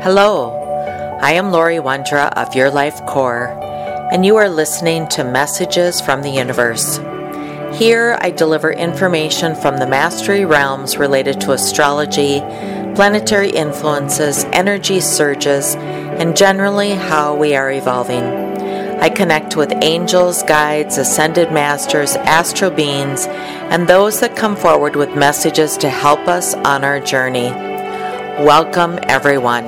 Hello, I am Lori Wondra of Your Life Core, and you are listening to Messages from the Universe. Here I deliver information from the mastery realms related to astrology, planetary influences, energy surges, and generally how we are evolving. I connect with angels, guides, ascended masters, astral beings, and those that come forward with messages to help us on our journey. Welcome, everyone.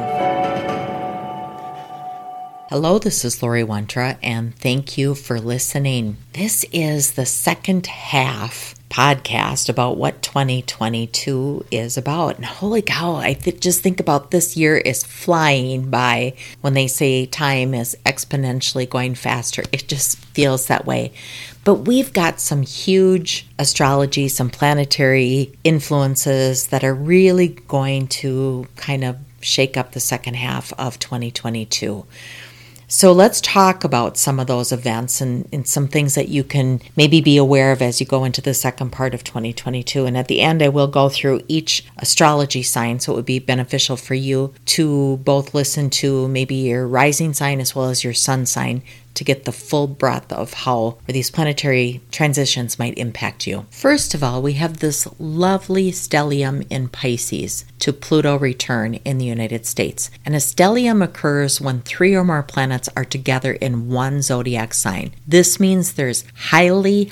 Hello, this is Lori Wondra, and thank you for listening. This is the second half podcast about what 2022 is about. And holy cow, I just think about this year is flying by. When they say time is exponentially going faster, it just feels that way. But we've got some huge astrology, some planetary influences that are really going to kind of shake up the second half of 2022. So let's talk about some of those events and some things that you can maybe be aware of as you go into the second part of 2022. And at the end, I will go through each astrology sign, so it would be beneficial for you to both listen to maybe your rising sign as well as your sun sign to get the full breadth of how these planetary transitions might impact you. First of all, we have this lovely stellium in Pisces to Pluto return in the United States. And a stellium occurs when 3 or more planets are together in one zodiac sign. This means there's highly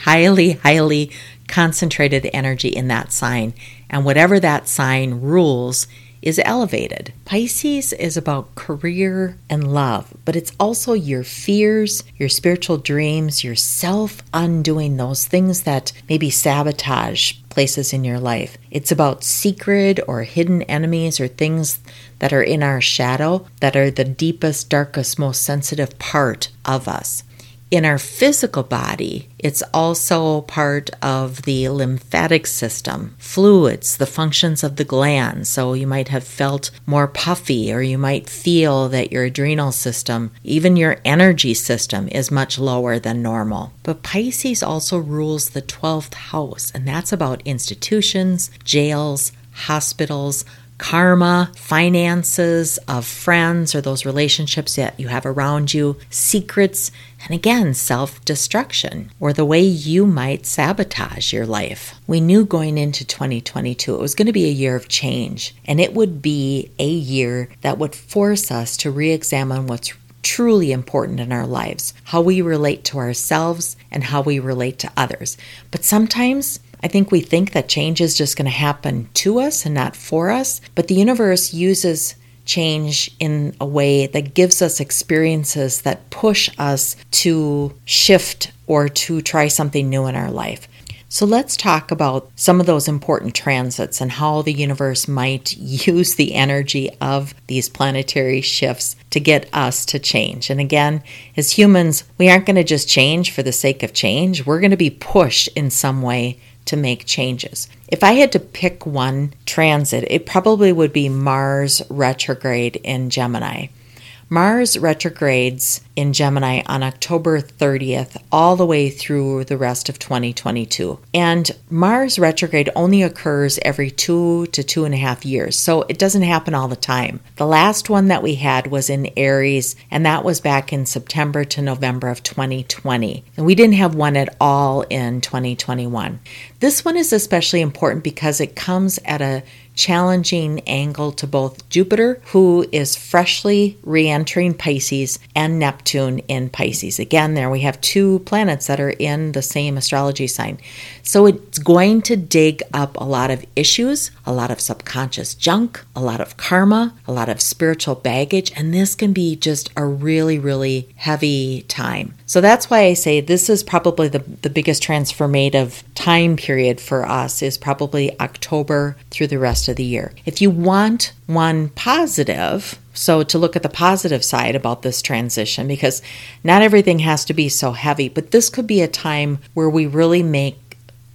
concentrated energy in that sign, and whatever that sign rules is elevated. Pisces is about career and love, but it's also your fears, your spiritual dreams, your self-undoing, those things that maybe sabotage places in your life. It's about secret or hidden enemies or things that are in our shadow that are the deepest, darkest, most sensitive part of us. In our physical body, it's also part of the lymphatic system, fluids, the functions of the glands. So you might have felt more puffy, or you might feel that your adrenal system, even your energy system, is much lower than normal. But Pisces also rules the 12th house, and that's about institutions, jails, hospitals, karma, finances of friends or those relationships that you have around you, secrets, and again, self-destruction, or the way you might sabotage your life. We knew going into 2022 it was going to be a year of change, and it would be a year that would force us to re-examine what's truly important in our lives, how we relate to ourselves and how we relate to others. But sometimes I think we think that change is just going to happen to us and not for us, but the universe uses change in a way that gives us experiences that push us to shift or to try something new in our life. So let's talk about some of those important transits and how the universe might use the energy of these planetary shifts to get us to change. And again, as humans, we aren't going to just change for the sake of change. We're going to be pushed in some way to make changes. If I had to pick one transit, it probably would be Mars retrograde in Gemini. Mars retrogrades in Gemini on October 30th all the way through the rest of 2022. And Mars retrograde only occurs every 2 to 2.5 years, so it doesn't happen all the time. The last one that we had was in Aries, and that was back in September to November of 2020. And we didn't have one at all in 2021. This one is especially important because it comes at a challenging angle to both Jupiter, who is freshly re-entering Pisces, and Neptune in Pisces. Again, there we have 2 planets that are in the same astrology sign. So it's going to dig up a lot of issues, a lot of subconscious junk, a lot of karma, a lot of spiritual baggage, and this can be just a really heavy time. So that's why I say this is probably the biggest transformative time period for us is probably October through the rest of the year. If you want one positive, so to look at the positive side about this transition, because not everything has to be so heavy, but this could be a time where we really make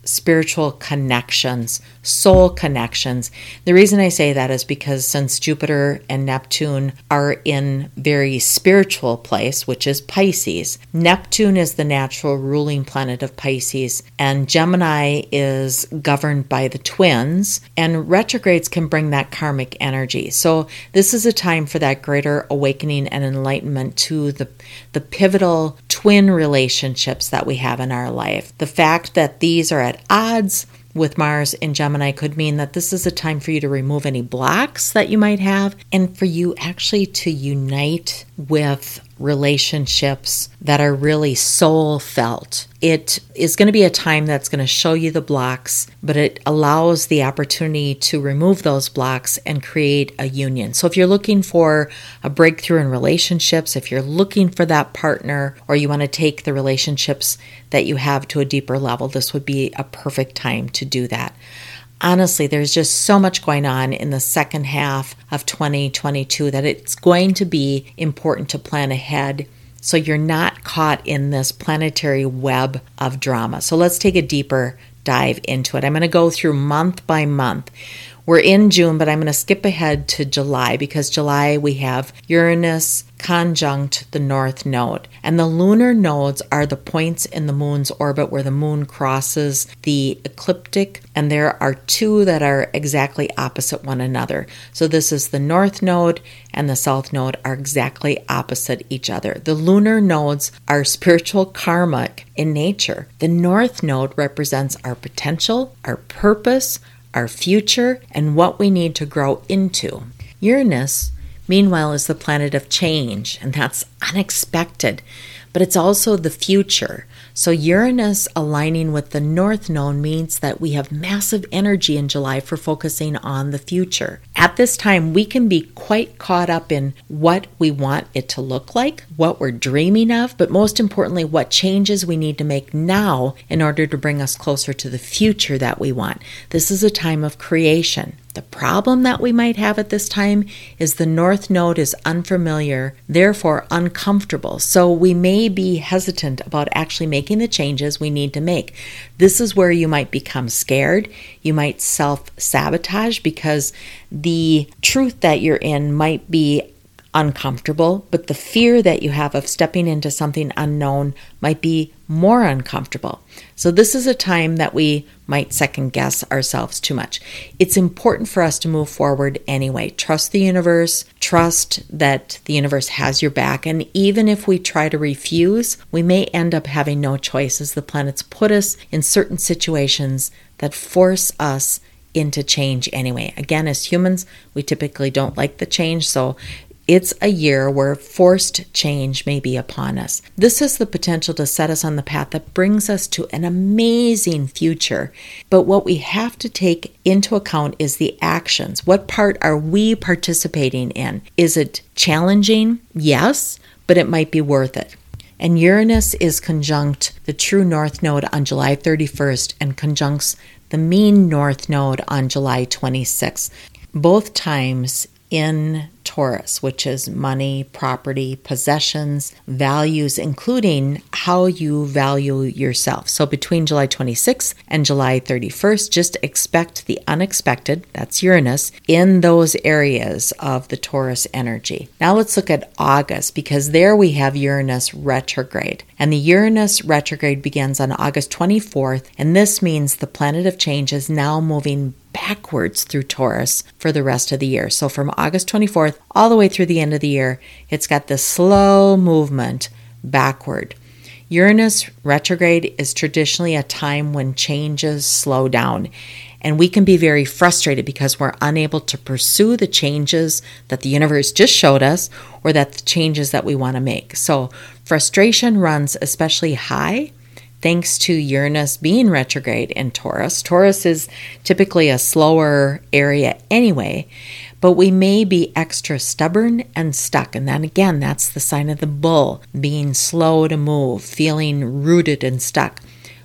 spiritual connections, soul connections. The reason I say that is because since Jupiter and Neptune are in very spiritual place, which is Pisces, Neptune is the natural ruling planet of Pisces, and Gemini is governed by the twins, and retrogrades can bring that karmic energy. So this is a time for that greater awakening and enlightenment to the pivotal twin relationships that we have in our life. The fact that these are at odds with Mars in Gemini could mean that this is a time for you to remove any blocks that you might have and for you actually to unite with relationships that are really soul felt. It is going to be a time that's going to show you the blocks, but it allows the opportunity to remove those blocks and create a union. So if you're looking for a breakthrough in relationships, if you're looking for that partner, or you want to take the relationships that you have to a deeper level, this would be a perfect time to do that. Honestly, there's just so much going on in the second half of 2022 that it's going to be important to plan ahead so you're not caught in this planetary web of drama. So let's take a deeper dive into it. I'm going to go through month by month. We're in June, but I'm going to skip ahead to July because July we have Uranus conjunct the North Node. And the lunar nodes are the points in the moon's orbit where the moon crosses the ecliptic, and there are two that are exactly opposite one another. So this is the North Node and the South Node are exactly opposite each other. The lunar nodes are spiritual karmic in nature. The North Node represents our potential, our purpose, our future, and what we need to grow into. Uranus, meanwhile, is the planet of change, and that's unexpected, but it's also the future. So Uranus aligning with the North Node means that we have massive energy in July for focusing on the future. At this time, we can be quite caught up in what we want it to look like, what we're dreaming of, but most importantly, what changes we need to make now in order to bring us closer to the future that we want. This is a time of creation. The problem that we might have at this time is the North Node is unfamiliar, therefore uncomfortable. So we may be hesitant about actually making the changes we need to make. This is where you might become scared. You might self-sabotage because the truth that you're in might be uncomfortable, but the fear that you have of stepping into something unknown might be more uncomfortable. So this is a time that we might second guess ourselves too much. It's important for us to move forward anyway. Trust the universe, trust that the universe has your back, and even if we try to refuse, we may end up having no choice as the planets put us in certain situations that force us into change anyway. Again, as humans, we typically don't like the change, so it's a year where forced change may be upon us. This has the potential to set us on the path that brings us to an amazing future. But what we have to take into account is the actions. What part are we participating in? Is it challenging? Yes, but it might be worth it. And Uranus is conjunct the true North Node on July 31st and conjuncts the mean North Node on July 26th. Both times in Taurus, which is money, property, possessions, values, including how you value yourself. So between July 26th and July 31st, just expect the unexpected, that's Uranus, in those areas of the Taurus energy. Now let's look at August, because there we have Uranus retrograde. And the Uranus retrograde begins on August 24th, and this means the planet of change is now moving backwards through Taurus for the rest of the year. So from August 24th all the way through the end of the year, it's got this slow movement backward. Uranus retrograde is traditionally a time when changes slow down, and we can be very frustrated because we're unable to pursue the changes that the universe just showed us or that the changes that we want to make. So frustration runs especially high thanks to Uranus being retrograde in Taurus. Taurus is typically a slower area anyway, but we may be extra stubborn and stuck. And then again, that's the sign of the bull, being slow to move, feeling rooted and stuck.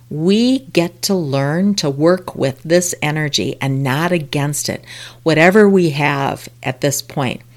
We get to learn to work with this energy and not against it, whatever we have at this point.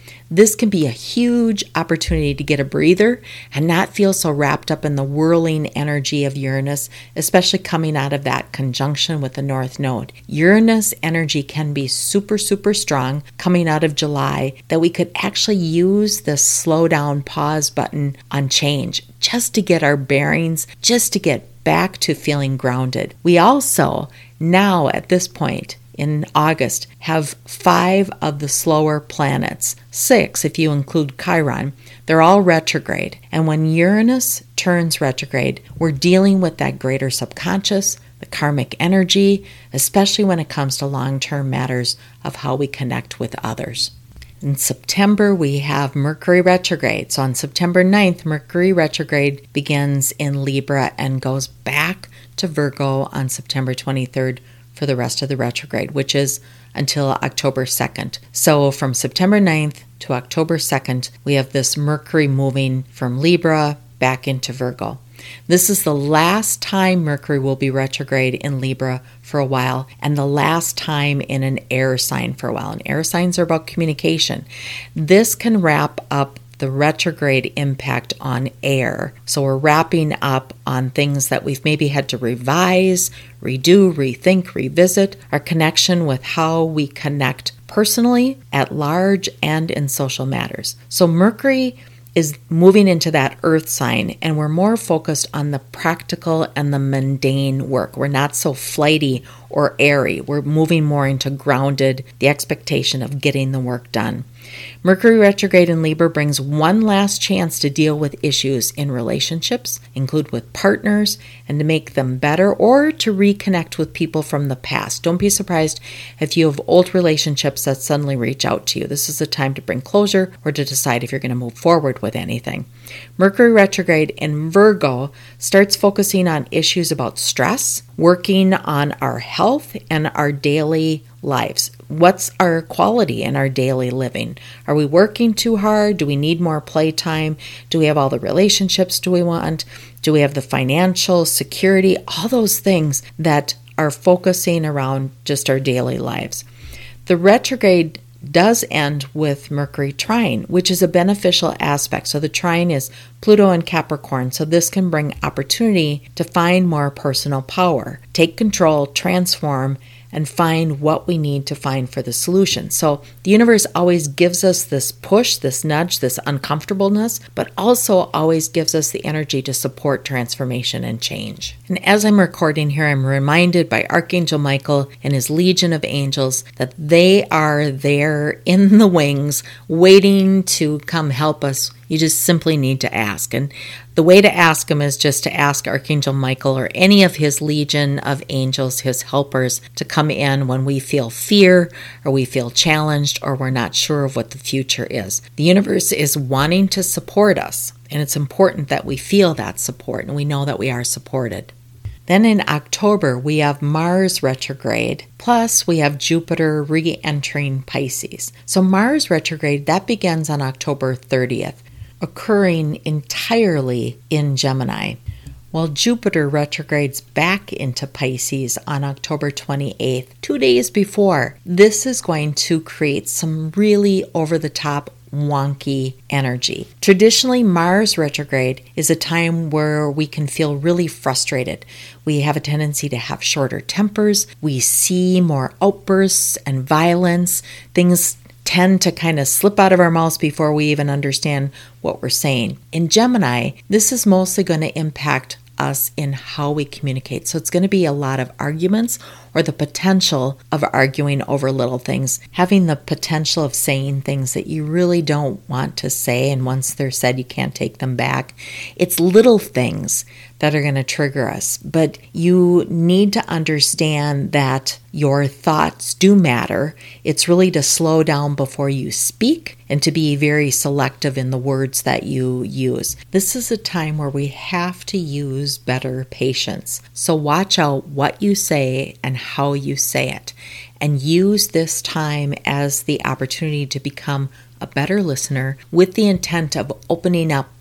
This can be a huge opportunity to get a breather and not feel so wrapped up in the whirling energy of Uranus, especially coming out of that conjunction with the North Node. Uranus energy can be super, super strong coming out of July, that we could actually use this slow down pause button on change just to get our bearings, just to get back to feeling grounded. We also, now at this point in August, have 5 of the slower planets, 6 if you include Chiron. They're all retrograde. And when Uranus turns retrograde, we're dealing with that greater subconscious, the karmic energy, especially when it comes to long-term matters of how we connect with others. In September, we have Mercury retrograde. So on September 9th, Mercury retrograde begins in Libra and goes back to Virgo on September 23rd for the rest of the retrograde, which is until October 2nd. So from September 9th to October 2nd, we have this Mercury moving from Libra back into Virgo. This is the last time Mercury will be retrograde in Libra for a while, and the last time in an air sign for a while. And air signs are about communication. This can wrap up the retrograde impact on air. So we're wrapping up on things that we've maybe had to revise, redo, rethink, revisit, our connection with how we connect personally, at large, and in social matters. So Mercury is moving into that earth sign, and we're more focused on the practical and the mundane work. We're not so flighty or airy. We're moving more into grounded, the expectation of getting the work done. Mercury retrograde in Libra brings one last chance to deal with issues in relationships, include with partners, and to make them better or to reconnect with people from the past. Don't be surprised if you have old relationships that suddenly reach out to you. This is a time to bring closure or to decide if you're going to move forward with anything. Mercury retrograde in Virgo starts focusing on issues about stress, working on our health and our daily lives. What's our quality in our daily living? Are we working too hard? Do we need more playtime? Do we have all the relationships do we want? Do we have the financial security? All those things that are focusing around just our daily lives. The retrograde does end with Mercury trine, which is a beneficial aspect. So the trine is Pluto and Capricorn. So this can bring opportunity to find more personal power, take control, transform, and find what we need to find for the solution. So the universe always gives us this push, this nudge, this uncomfortableness, but also always gives us the energy to support transformation and change. And as I'm recording here, I'm reminded by Archangel Michael and his legion of angels that they are there in the wings waiting to come help us. You just simply need to ask. And the way to ask him is just to ask Archangel Michael or any of his legion of angels, his helpers, to come in when we feel fear or we feel challenged or we're not sure of what the future is. The universe is wanting to support us, and it's important that we feel that support and we know that we are supported. Then in October, we have Mars retrograde, plus we have Jupiter re-entering Pisces. So Mars retrograde, that begins on October 30th, occurring entirely in Gemini, while Jupiter retrogrades back into Pisces on October 28th, 2 days before. This is going to create some really over-the-top wonky energy. Traditionally, Mars retrograde is a time where we can feel really frustrated. We have a tendency to have shorter tempers. We see more outbursts and violence. Things tend to kind of slip out of our mouths before we even understand what we're saying. In Gemini, this is mostly going to impact us in how we communicate. So it's going to be a lot of arguments or the potential of arguing over little things, having the potential of saying things that you really don't want to say, and once they're said, you can't take them back. It's little things that are going to trigger us, but you need to understand that your thoughts do matter. It's really to slow down before you speak and to be very selective in the words that you use. This is a time where we have to use better patience. So watch out what you say and how you say it, and use this time as the opportunity to become a better listener with the intent of opening up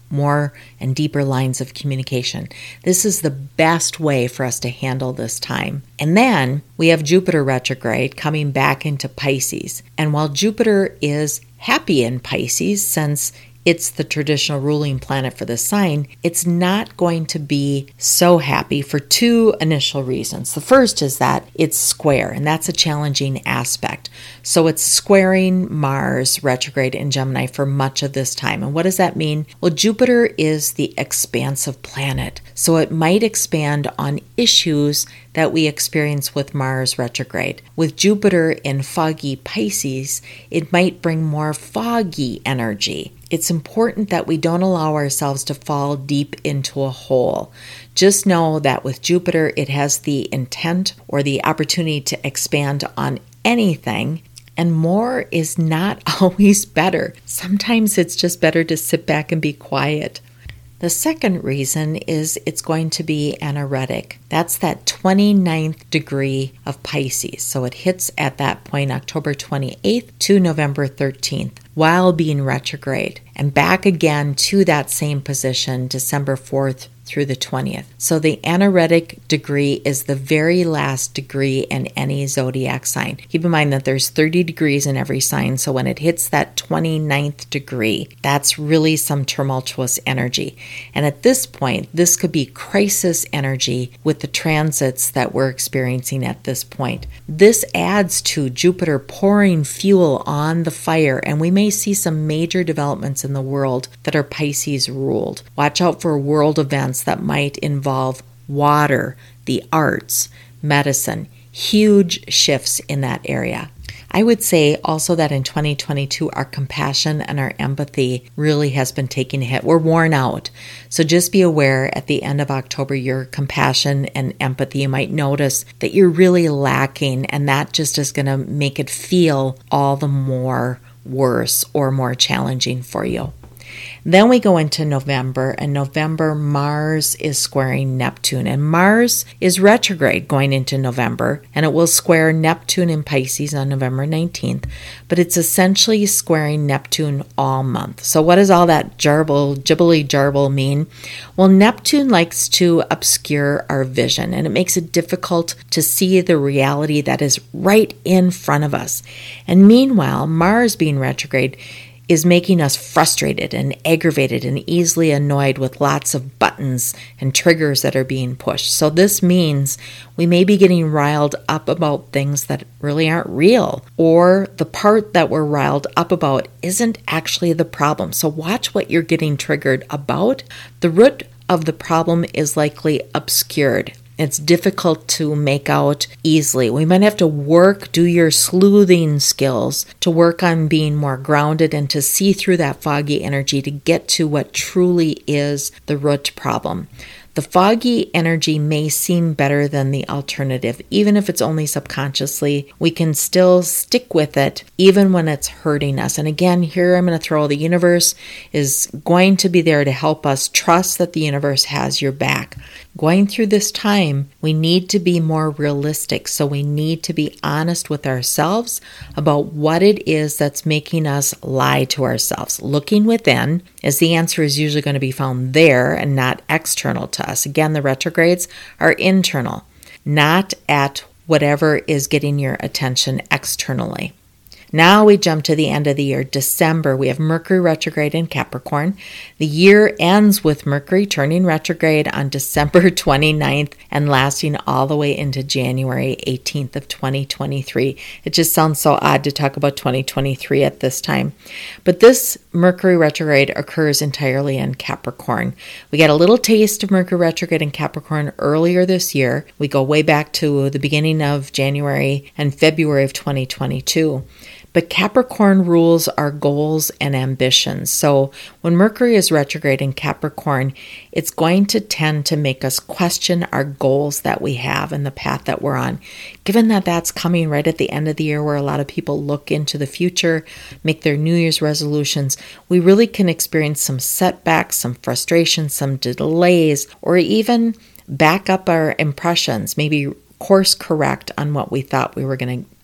more and deeper lines of communication. This is the best way for us to handle this time. And then we have Jupiter retrograde coming back into Pisces. And while Jupiter is happy in Pisces, since it's the traditional ruling planet for the sign, it's not going to be so happy for two initial reasons. The first is that it's square, and that's a challenging aspect. So it's squaring Mars retrograde in Gemini for much of this time. And what does that mean? Well, Jupiter is the expansive planet, so it might expand on issues that we experience with Mars retrograde. With Jupiter in foggy Pisces, it might bring more foggy energy. It's important that we don't allow ourselves to fall deep into a hole. Just know that with Jupiter, it has the intent or the opportunity to expand on anything, and more is not always better. Sometimes it's just better to sit back and be quiet. The second reason is it's going to be anaretic. That's that 29th degree of Pisces. So it hits at that point October 28th to November 13th while being retrograde, and back again to that same position December 4th through the 20th. So the anaretic degree is the very last degree in any zodiac sign. Keep in mind that there's 30 degrees in every sign, so when it hits that 29th degree, that's really some tumultuous energy. And at this point, this could be crisis energy with the transits that we're experiencing at this point. This adds to Jupiter pouring fuel on the fire, and we may see some major developments in the world that are Pisces ruled. Watch out for world events that might involve water, the arts, medicine, huge shifts in that area. I would say also that in 2022, our compassion and our empathy really has been taking a hit. We're worn out. So just be aware at the end of October, your compassion and empathy, you might notice that you're really lacking, and that just is going to make it feel all the more worse or more challenging for you. Then we go into November, and November, Mars is squaring Neptune, and Mars is retrograde going into November, and it will square Neptune in Pisces on November 19th, but it's essentially squaring Neptune all month. So what does all that jibbly-jarble mean? Well, Neptune likes to obscure our vision, and it makes it difficult to see the reality that is right in front of us. And meanwhile, Mars being retrograde is making us frustrated and aggravated and easily annoyed with lots of buttons and triggers that are being pushed. So this means we may be getting riled up about things that really aren't real, or the part that we're riled up about isn't actually the problem. So watch what you're getting triggered about. The root of the problem is likely obscured. It's difficult to make out easily. We might have to do your sleuthing skills to work on being more grounded and to see through that foggy energy to get to what truly is the root problem. The foggy energy may seem better than the alternative. Even if it's only subconsciously, we can still stick with it even when it's hurting us. And again, here I'm going to throw the universe is going to be there to help us trust that the universe has your back. Going through this time, we need to be more realistic. So we need to be honest with ourselves about what it is that's making us lie to ourselves. Looking within, as the answer is usually going to be found there and not external to us. Again, the retrogrades are internal, not at whatever is getting your attention externally. Now we jump to the end of the year, December. We have Mercury retrograde in Capricorn. The year ends with Mercury turning retrograde on December 29th and lasting all the way into January 18th of 2023. It just sounds so odd to talk about 2023 at this time. But this Mercury retrograde occurs entirely in Capricorn. We got a little taste of Mercury retrograde in Capricorn earlier this year. We go way back to the beginning of January and February of 2022. But Capricorn rules our goals and ambitions. So when Mercury is retrograde in Capricorn, it's going to tend to make us question our goals that we have and the path that we're on. Given that that's coming right at the end of the year where a lot of people look into the future, make their New Year's resolutions, we really can experience some setbacks, some frustration, some delays, or even back up our impressions, maybe course correct on what we thought we were going to do.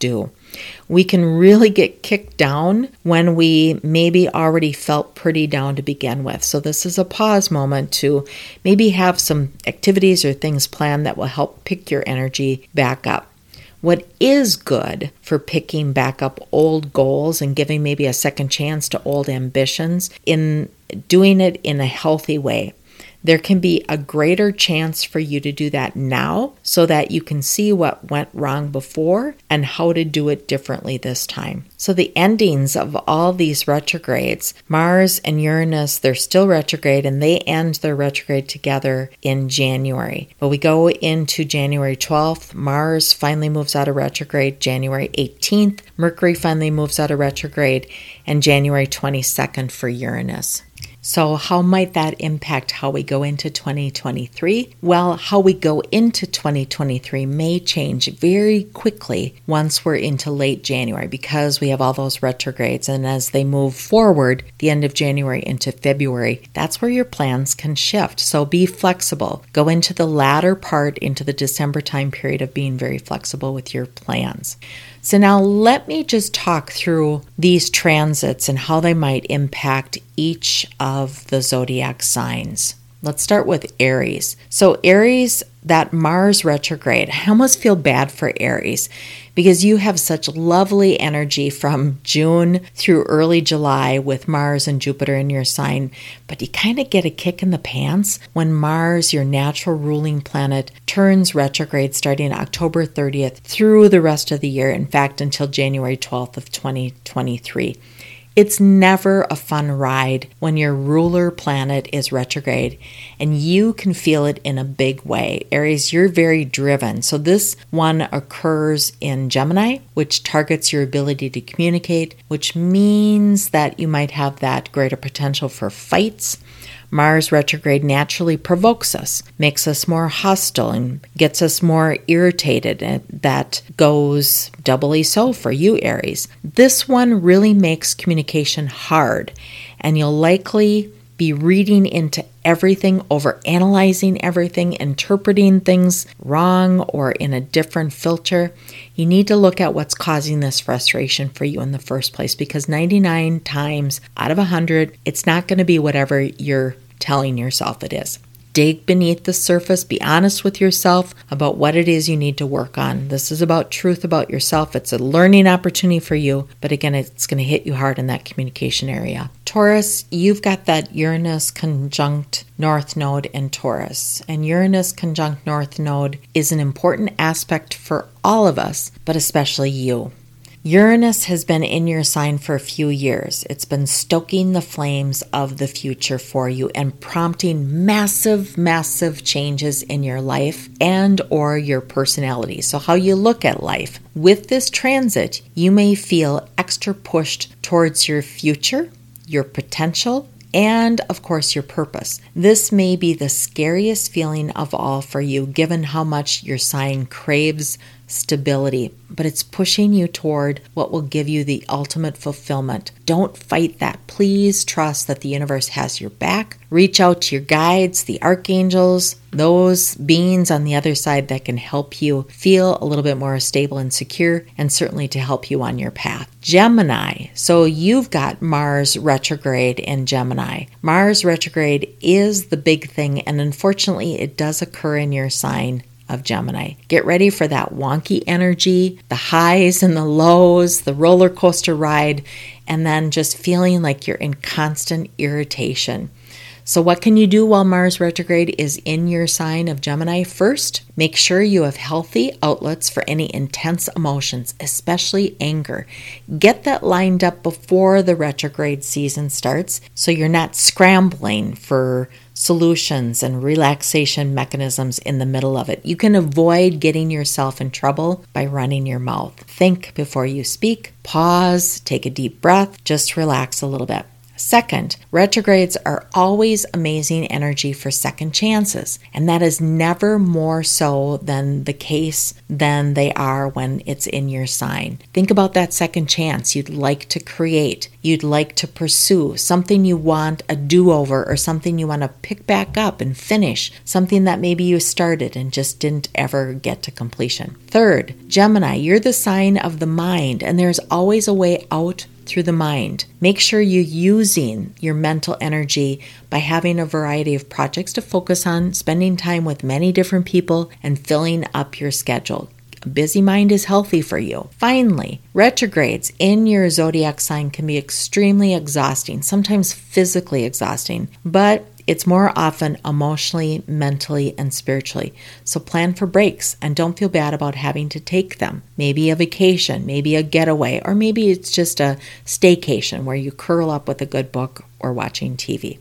We can really get kicked down when we maybe already felt pretty down to begin with. So this is a pause moment to maybe have some activities or things planned that will help pick your energy back up. What is good for picking back up old goals and giving maybe a second chance to old ambitions in doing it in a healthy way. There can be a greater chance for you to do that now so that you can see what went wrong before and how to do it differently this time. So the endings of all these retrogrades, Mars and Uranus, they're still retrograde and they end their retrograde together in January. But we go into January 12th, Mars finally moves out of retrograde, January 18th, Mercury finally moves out of retrograde, and January 22nd for Uranus. So how might that impact how we go into 2023? Well, how we go into 2023 may change very quickly once we're into late January because we have all those retrogrades. And as they move forward, the end of January into February, that's where your plans can shift. So be flexible. Go into the latter part, into the December time period of being very flexible with your plans. So now let me just talk through these transits and how they might impact each of the zodiac signs. Let's start with Aries. So Aries, that Mars retrograde, I almost feel bad for Aries because you have such lovely energy from June through early July with Mars and Jupiter in your sign, but you kind of get a kick in the pants when Mars, your natural ruling planet, turns retrograde starting October 30th through the rest of the year, in fact, until January 12th of 2023. It's never a fun ride when your ruler planet is retrograde, and you can feel it in a big way. Aries, you're very driven. So this one occurs in Gemini, which targets your ability to communicate, which means that you might have that greater potential for fights. Mars retrograde naturally provokes us, makes us more hostile, and gets us more irritated. And that goes doubly so for you, Aries. This one really makes communication hard, and you'll likely be reading into everything, overanalyzing everything, interpreting things wrong or in a different filter. You need to look at what's causing this frustration for you in the first place, because 99 times out of 100, it's not going to be whatever you're telling yourself it is. Dig beneath the surface. Be honest with yourself about what it is you need to work on. This is about truth about yourself. It's a learning opportunity for you, but again, it's going to hit you hard in that communication area. Taurus, you've got that Uranus conjunct North Node in Taurus, and Uranus conjunct North Node is an important aspect for all of us, but especially you. Uranus has been in your sign for a few years. It's been stoking the flames of the future for you and prompting massive, massive changes in your life and or your personality. So how you look at life. With this transit, you may feel extra pushed towards your future, your potential, and of course your purpose. This may be the scariest feeling of all for you, given how much your sign craves stability, but it's pushing you toward what will give you the ultimate fulfillment. Don't fight that. Please trust that the universe has your back. Reach out to your guides, the archangels, those beings on the other side that can help you feel a little bit more stable and secure, and certainly to help you on your path. Gemini. So you've got Mars retrograde in Gemini. Mars retrograde is the big thing, and unfortunately it does occur in your sign of Gemini. Get ready for that wonky energy, the highs and the lows, the roller coaster ride, and then just feeling like you're in constant irritation. So what can you do while Mars retrograde is in your sign of Gemini? First, make sure you have healthy outlets for any intense emotions, especially anger. Get that lined up before the retrograde season starts so you're not scrambling for solutions and relaxation mechanisms in the middle of it. You can avoid getting yourself in trouble by running your mouth. Think before you speak, pause, take a deep breath, just relax a little bit. Second, retrogrades are always amazing energy for second chances, and that is never more so than the case than they are when it's in your sign. Think about that second chance you'd like to create, you'd like to pursue, something you want a do-over or something you want to pick back up and finish, something that maybe you started and just didn't ever get to completion. Third, Gemini, you're the sign of the mind, and there's always a way out through the mind. Make sure you're using your mental energy by having a variety of projects to focus on, spending time with many different people, and filling up your schedule. A busy mind is healthy for you. Finally, retrogrades in your zodiac sign can be extremely exhausting, sometimes physically exhausting, but it's more often emotionally, mentally, and spiritually. So plan for breaks and don't feel bad about having to take them. Maybe a vacation, maybe a getaway, or maybe it's just a staycation where you curl up with a good book or watching TV.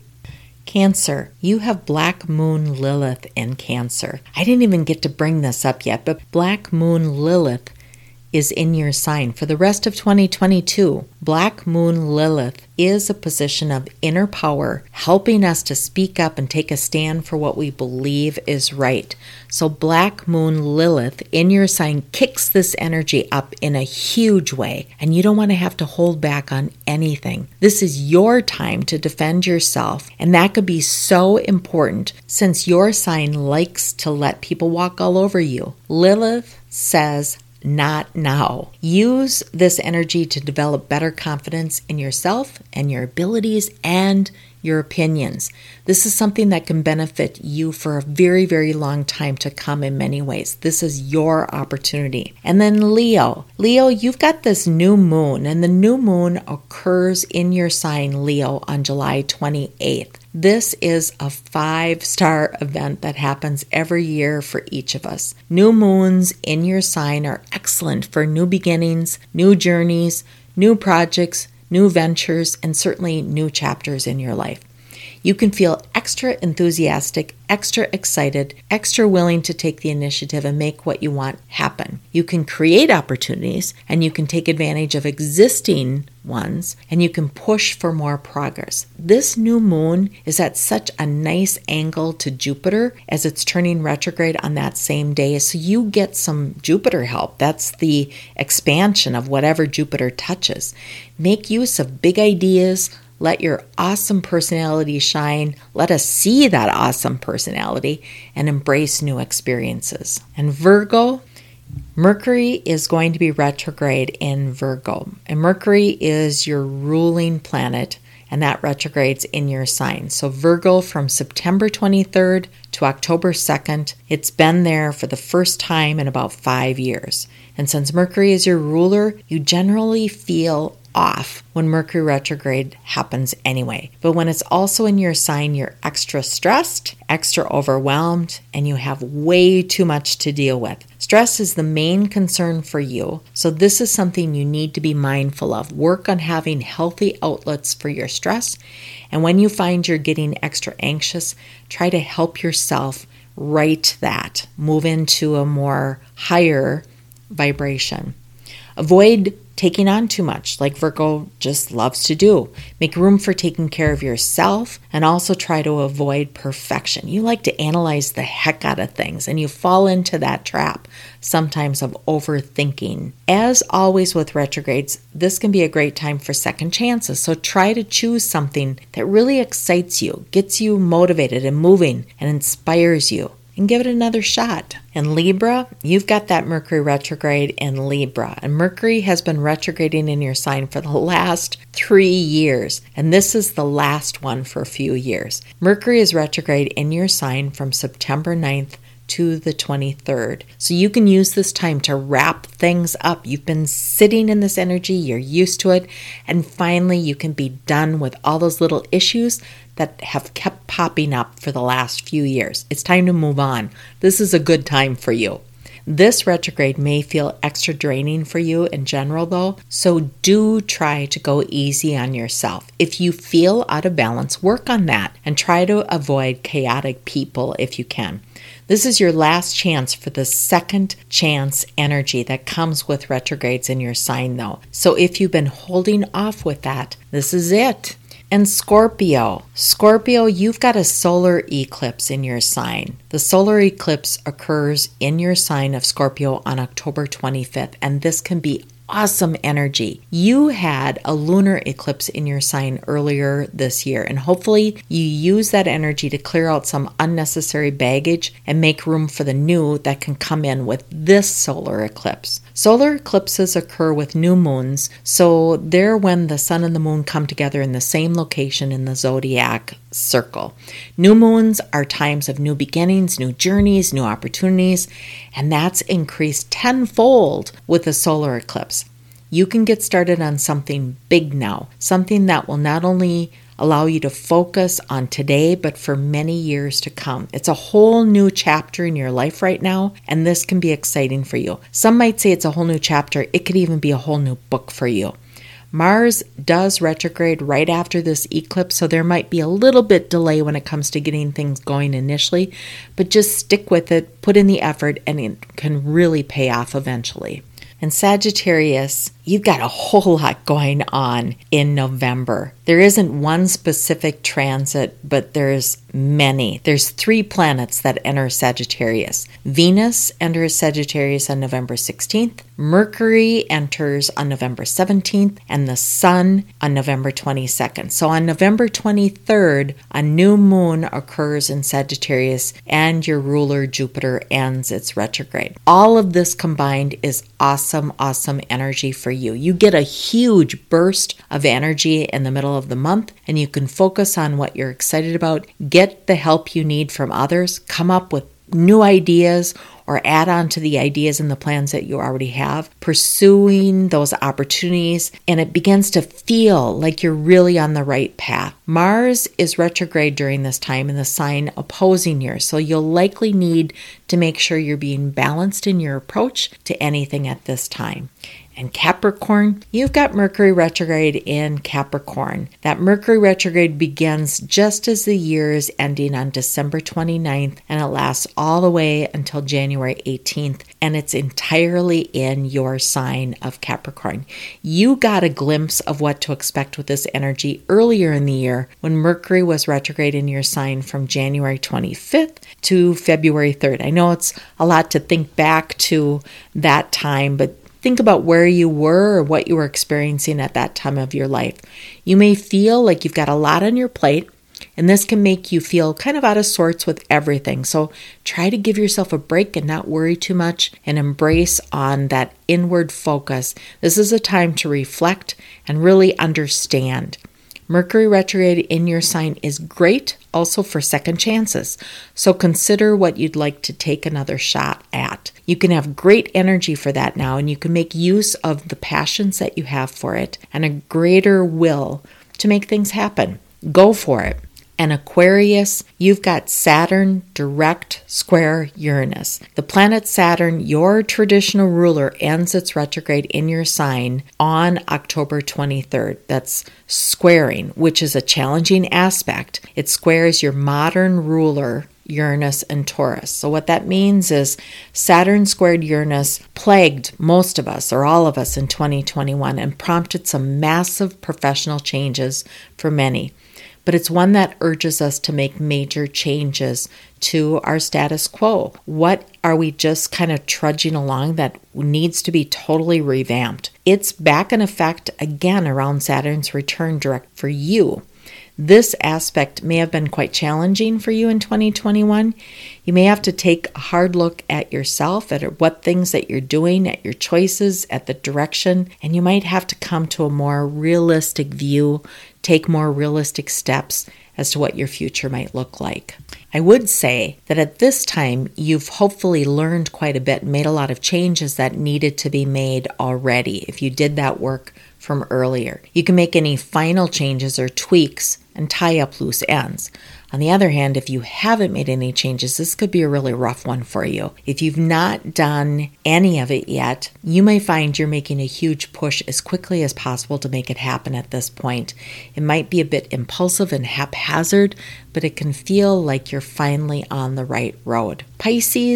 Cancer, you have Black Moon Lilith in Cancer. I didn't even get to bring this up yet, but Black Moon Lilith is in your sign for the rest of 2022. Black Moon Lilith is a position of inner power, helping us to speak up and take a stand for what we believe is right. So Black Moon Lilith in your sign kicks this energy up in a huge way, and you don't want to have to hold back on anything. This is your time to defend yourself, and that could be so important since your sign likes to let people walk all over you. Lilith says, not now. Use this energy to develop better confidence in yourself and your abilities and your opinions. This is something that can benefit you for a very, very long time to come in many ways. This is your opportunity. And then Leo. Leo, you've got this new moon, and the new moon occurs in your sign, Leo, on July 28th. This is a 5-star event that happens every year for each of us. New moons in your sign are excellent for new beginnings, new journeys, new projects, new ventures, and certainly new chapters in your life. You can feel extra enthusiastic, extra excited, extra willing to take the initiative and make what you want happen. You can create opportunities, and you can take advantage of existing ones, and you can push for more progress. This new moon is at such a nice angle to Jupiter as it's turning retrograde on that same day, so you get some Jupiter help. That's the expansion of whatever Jupiter touches. Make use of big ideas. Let your awesome personality shine. Let us see that awesome personality and embrace new experiences. And Virgo, Mercury is going to be retrograde in Virgo. And Mercury is your ruling planet, and that retrogrades in your sign. So Virgo from September 23rd to October 2nd, it's been there for the first time in about 5 years. And since Mercury is your ruler, you generally feel off when Mercury retrograde happens anyway. But when it's also in your sign, you're extra stressed, extra overwhelmed, and you have way too much to deal with. Stress is the main concern for you, so this is something you need to be mindful of. Work on having healthy outlets for your stress, and when you find you're getting extra anxious, try to help yourself right that. Move into a more higher vibration. Avoid taking on too much, like Virgo just loves to do. Make room for taking care of yourself, and also try to avoid perfection. You like to analyze the heck out of things, and you fall into that trap sometimes of overthinking. As always with retrogrades, this can be a great time for second chances, so try to choose something that really excites you, gets you motivated and moving, and inspires you, and give it another shot. And Libra, you've got that Mercury retrograde in Libra, and Mercury has been retrograding in your sign for the last 3 years, and this is the last one for a few years. Mercury is retrograde in your sign from September 9th to the 23rd. So you can use this time to wrap things up. You've been sitting in this energy, you're used to it, and finally you can be done with all those little issues that have kept popping up for the last few years. It's time to move on. This is a good time for you. This retrograde may feel extra draining for you in general though, so do try to go easy on yourself. If you feel out of balance, work on that and try to avoid chaotic people if you can. This is your last chance for the second chance energy that comes with retrogrades in your sign though. So if you've been holding off with that, this is it. And Scorpio. Scorpio, you've got a solar eclipse in your sign. The solar eclipse occurs in your sign of Scorpio on October 25th, and this can be awesome energy. You had a lunar eclipse in your sign earlier this year, and hopefully you use that energy to clear out some unnecessary baggage and make room for the new that can come in with this solar eclipse. Solar eclipses occur with new moons, so they're when the sun and the moon come together in the same location in the zodiac circle. New moons are times of new beginnings, new journeys, new opportunities, and that's increased tenfold with a solar eclipse. You can get started on something big now, something that will not only allow you to focus on today, but for many years to come. It's a whole new chapter in your life right now, and this can be exciting for you. Some might say it's a whole new chapter. It could even be a whole new book for you. Mars does retrograde right after this eclipse, so there might be a little bit delay when it comes to getting things going initially, but just stick with it, put in the effort, and it can really pay off eventually. And Sagittarius, you've got a whole lot going on in November. There isn't one specific transit, but there's many. There's 3 planets that enter Sagittarius. Venus enters Sagittarius on November 16th, Mercury enters on November 17th, and the Sun on November 22nd. So on November 23rd, a new moon occurs in Sagittarius, and your ruler Jupiter ends its retrograde. All of this combined is awesome energy for you. You get a huge burst of energy in the middle of the month, and you can focus on what you're excited about, get the help you need from others, come up with new ideas or add on to the ideas and the plans that you already have, pursuing those opportunities, and it begins to feel like you're really on the right path. Mars is retrograde during this time in the sign opposing yours, so you'll likely need to make sure you're being balanced in your approach to anything at this time. And Capricorn, you've got Mercury retrograde in Capricorn. That Mercury retrograde begins just as the year is ending on December 29th, and it lasts all the way until January 18th, and it's entirely in your sign of Capricorn. You got a glimpse of what to expect with this energy earlier in the year when Mercury was retrograde in your sign from January 25th to February 3rd. I know it's a lot to think back to that time, but think about where you were or what you were experiencing at that time of your life. You may feel like you've got a lot on your plate, and this can make you feel kind of out of sorts with everything. So try to give yourself a break and not worry too much and embrace on that inward focus. This is a time to reflect and really understand. Mercury retrograde in your sign is great also for second chances. So consider what you'd like to take another shot at. You can have great energy for that now, and you can make use of the passions that you have for it and a greater will to make things happen. Go for it. And Aquarius, you've got Saturn direct square Uranus. The planet Saturn, your traditional ruler, ends its retrograde in your sign on October 23rd. That's squaring, which is a challenging aspect. It squares your modern ruler, Uranus and Taurus. So what that means is Saturn squared Uranus plagued most of us or all of us in 2021 and prompted some massive professional changes for many. But it's one that urges us to make major changes to our status quo. What are we just kind of trudging along that needs to be totally revamped? It's back in effect again around Saturn's return direct for you. This aspect may have been quite challenging for you in 2021. You may have to take a hard look at yourself, at what things that you're doing, at your choices, at the direction, and you might have to come to a more realistic view, take more realistic steps as to what your future might look like. I would say that at this time, you've hopefully learned quite a bit and made a lot of changes that needed to be made already if you did that work from earlier. You can make any final changes or tweaks and tie up loose ends. On the other hand, if you haven't made any changes, this could be a really rough one for you. If you've not done any of it yet, you may find you're making a huge push as quickly as possible to make it happen at this point. It might be a bit impulsive and haphazard, but it can feel like you're finally on the right road. Pisces,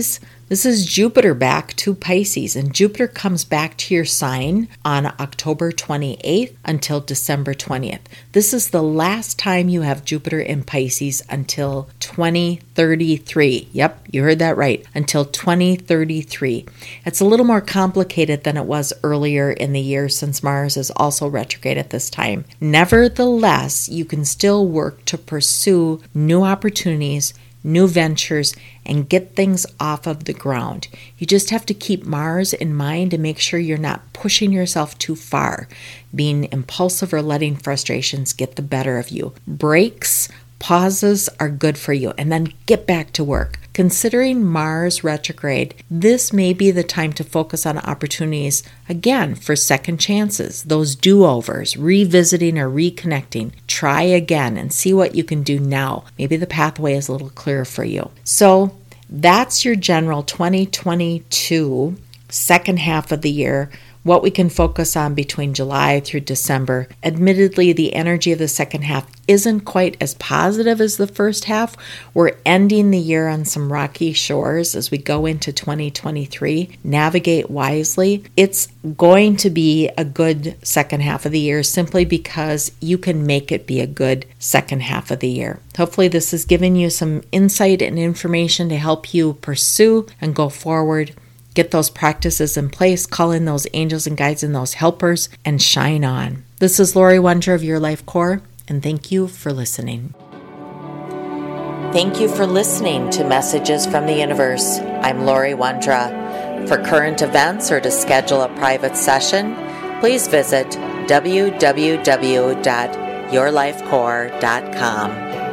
This is Jupiter back to Pisces, and Jupiter comes back to your sign on October 28th until December 20th. This is the last time you have Jupiter in Pisces until 2033. Yep, you heard that right, until 2033. It's a little more complicated than it was earlier in the year since Mars is also retrograde at this time. Nevertheless, you can still work to pursue new opportunities, new ventures, and get things off of the ground. You just have to keep Mars in mind and make sure you're not pushing yourself too far, being impulsive or letting frustrations get the better of you. Breaks, pauses are good for you, and then get back to work. Considering Mars retrograde, this may be the time to focus on opportunities again for second chances, those do-overs, revisiting or reconnecting. Try again and see what you can do now. Maybe the pathway is a little clearer for you. So that's your general 2022 second half of the year, what we can focus on between July through December. Admittedly, the energy of the second half isn't quite as positive as the first half. We're ending the year on some rocky shores as we go into 2023. Navigate wisely. It's going to be a good second half of the year simply because you can make it be a good second half of the year. Hopefully this has given you some insight and information to help you pursue and go forward. Get those practices in place, call in those angels and guides and those helpers, and shine on. This is Lori Wondra of Your Life Core, and thank you for listening. Thank you for listening to Messages from the Universe. I'm Lori Wondra. For current events or to schedule a private session, please visit www.yourlifecore.com.